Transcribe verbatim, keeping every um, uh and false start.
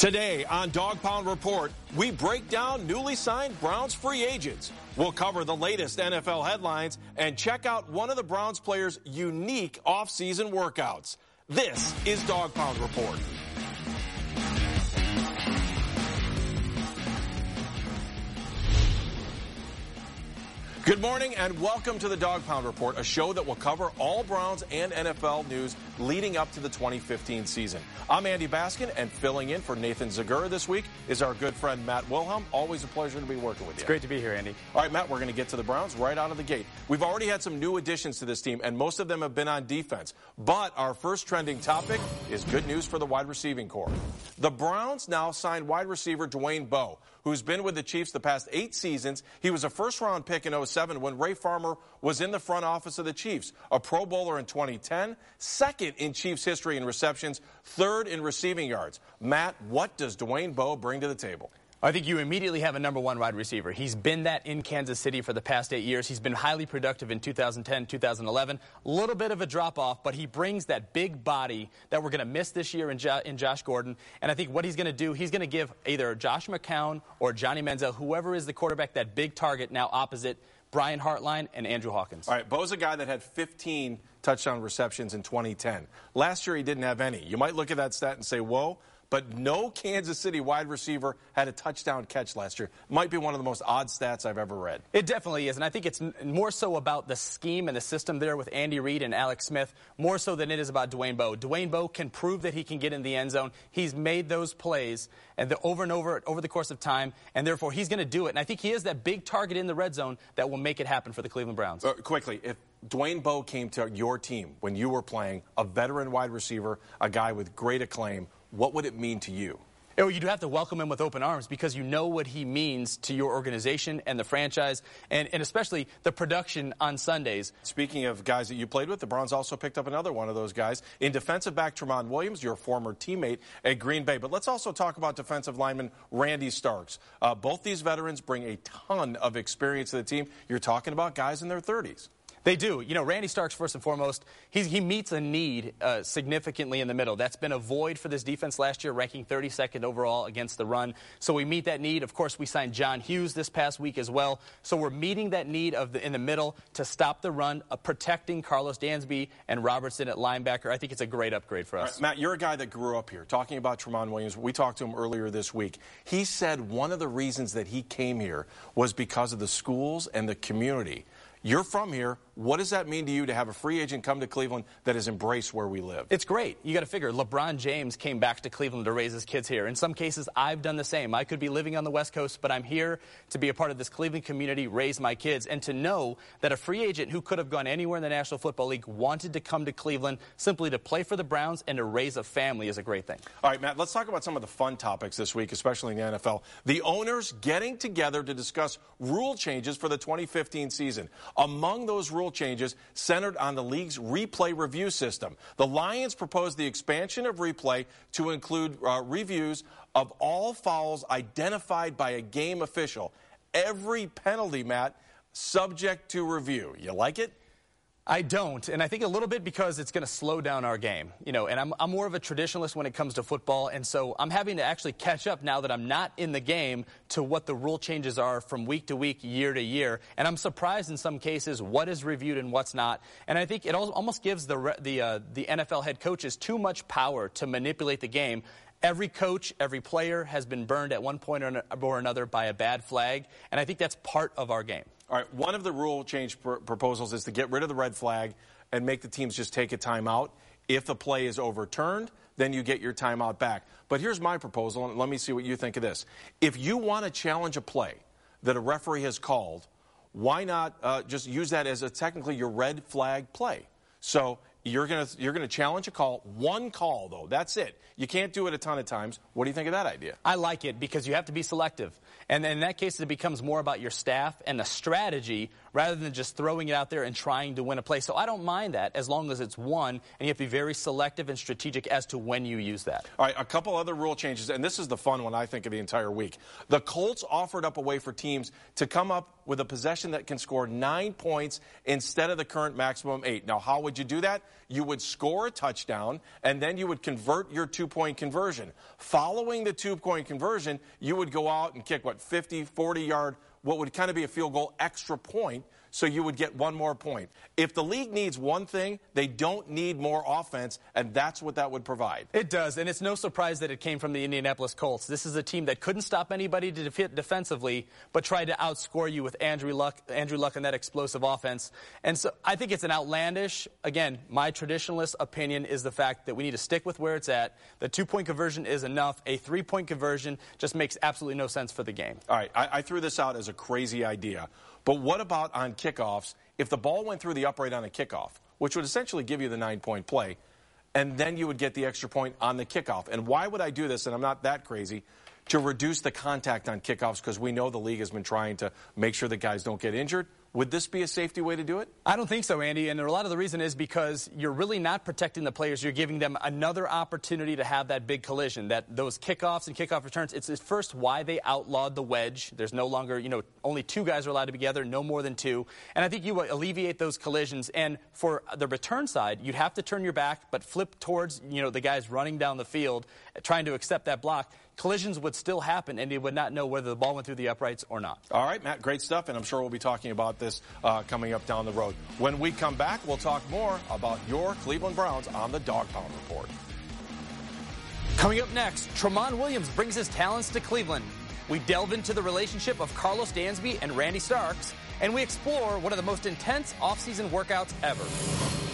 Today on Dog Pound Report, we break down newly signed Browns free agents. We'll cover the latest N F L headlines and check out one of the Browns players' unique off-season workouts. This is Dog Pound Report. Good morning and welcome to the Dog Pound Report, a show that will cover all Browns and N F L news leading up to the twenty fifteen season. I'm Andy Baskin, and filling in for Nathan Zagura this week is our good friend Matt Wilhelm. Always a pleasure to be working with you. It's great to be here, Andy. All right, Matt, we're going to get to the Browns right out of the gate. We've already had some new additions to this team, and most of them have been on defense. But our first trending topic is good news for the wide receiving corps. The Browns now signed wide receiver Dwayne Bowe, who's been with the Chiefs the past eight seasons. He was a first-round pick in oh seven when Ray Farmer was in the front office of the Chiefs, a Pro Bowler in twenty ten, second in Chiefs history in receptions, third in receiving yards. Matt, what does Dwayne Bowe bring to the table? I think you immediately have a number one wide receiver. He's been that in Kansas City for the past eight years. He's been highly productive in two thousand ten, two thousand eleven. A little bit of a drop-off, but he brings that big body that we're going to miss this year in, jo in Josh Gordon. And I think what he's going to do, he's going to give either Josh McCown or Johnny Manziel, whoever is the quarterback, that big target now opposite Brian Hartline and Andrew Hawkins. All right, Bo's a guy that had fifteen touchdown receptions in twenty ten. Last year he didn't have any. You might look at that stat and say, whoa, but no Kansas City wide receiver had a touchdown catch last year. Might be one of the most odd stats I've ever read. It definitely is, and I think it's more so about the scheme and the system there with Andy Reid and Alex Smith, more so than it is about Dwayne Bowe. Dwayne Bowe can prove that he can get in the end zone. He's made those plays and the, over and over over the course of time, and therefore he's going to do it. And I think he is that big target in the red zone that will make it happen for the Cleveland Browns. Uh, quickly, if Dwayne Bowe came to your team when you were playing, a veteran wide receiver, a guy with great acclaim, what would it mean to you? Oh, you'd have to welcome him with open arms because you know what he means to your organization and the franchise, and, and especially the production on Sundays. Speaking of guys that you played with, the Browns also picked up another one of those guys in defensive back Tramon Williams, your former teammate at Green Bay. But let's also talk about defensive lineman Randy Starks. Uh, both these veterans bring a ton of experience to the team. You're talking about guys in their thirties. They do. You know, Randy Starks, first and foremost, he's, he meets a need uh, significantly in the middle. That's been a void for this defense last year, ranking thirty-second overall against the run. So we meet that need. Of course, we signed John Hughes this past week as well. So we're meeting that need of the, in the middle to stop the run, uh, protecting Carlos Dansby and Robertson at linebacker. I think it's a great upgrade for us. Right, Matt, you're a guy that grew up here. Talking about Tramon Williams, we talked to him earlier this week. He said one of the reasons that he came here was because of the schools and the community. You're from here. What does that mean to you to have a free agent come to Cleveland that has embraced where we live? It's great. You got to figure LeBron James came back to Cleveland to raise his kids here. In some cases, I've done the same. I could be living on the West Coast, but I'm here to be a part of this Cleveland community, raise my kids, and to know that a free agent who could have gone anywhere in the National Football League wanted to come to Cleveland simply to play for the Browns and to raise a family is a great thing. All right, Matt, let's talk about some of the fun topics this week, especially in the N F L. The owners getting together to discuss rule changes for the twenty fifteen season. Among those rule changes centered on the league's replay review system. The Lions proposed the expansion of replay to include uh, reviews of all fouls identified by a game official. Every penalty, Matt, subject to review. You like it? I don't, and I think a little bit because it's going to slow down our game. You know, and I'm, I'm more of a traditionalist when it comes to football, and so I'm having to actually catch up now that I'm not in the game to what the rule changes are from week to week, year to year. And I'm surprised in some cases what is reviewed and what's not. And I think it almost gives the, the, uh, the N F L head coaches too much power to manipulate the game. Every coach, every player has been burned at one point or another by a bad flag, and I think that's part of our game. All right, one of the rule change pr proposals is to get rid of the red flag and make the teams just take a timeout. If the play is overturned, then you get your timeout back. But here's my proposal, and let me see what you think of this. If you want to challenge a play that a referee has called, why not uh, just use that as a, technically your red flag play? So you're going to you're going to challenge a call, one call, though. That's it. You can't do it a ton of times. What do you think of that idea? I like it because you have to be selective. And in that case, it becomes more about your staff and the strategy rather than just throwing it out there and trying to win a play. So I don't mind that as long as it's one, and you have to be very selective and strategic as to when you use that. All right, a couple other rule changes, and this is the fun one, I think, of the entire week. The Colts offered up a way for teams to come up with a possession that can score nine points instead of the current maximum eight. Now, how would you do that? You would score a touchdown, and then you would convert your two-point conversion. Following the two-point conversion, you would go out and kick, what, fifty, forty-yard, what would kind of be a field goal extra point, so you would get one more point. If the league needs one thing, they don't need more offense, and that's what that would provide. It does, and it's no surprise that it came from the Indianapolis Colts. This is a team that couldn't stop anybody to defeat defensively, but tried to outscore you with Andrew Luck, Andrew Luck and that explosive offense. And so I think it's an outlandish, again, my traditionalist opinion is the fact that we need to stick with where it's at. The two-point conversion is enough. A three-point conversion just makes absolutely no sense for the game. All right, I, I threw this out as a crazy idea. But what about on kickoffs if the ball went through the upright on a kickoff, which would essentially give you the nine-point play, and then you would get the extra point on the kickoff? And why would I do this, and I'm not that crazy, to reduce the contact on kickoffs because we know the league has been trying to make sure that guys don't get injured? Would this be a safety way to do it? I don't think so, Andy, and a lot of the reason is because you're really not protecting the players. You're giving them another opportunity to have that big collision, that those kickoffs and kickoff returns. It's first why they outlawed the wedge. There's no longer, you know, only two guys are allowed to be together, no more than two. And I think you alleviate those collisions. And for the return side, you'd have to turn your back, but flip towards, you know, the guys running down the field, trying to accept that block. Collisions would still happen, and you would not know whether the ball went through the uprights or not. All right, Matt, great stuff, and I'm sure we'll be talking about this uh, coming up down the road. When we come back, we'll talk more about your Cleveland Browns on the Dog Pound Report. Coming up next, Tramon Williams brings his talents to Cleveland. We delve into the relationship of Carlos Dansby and Randy Starks, and we explore one of the most intense offseason workouts ever.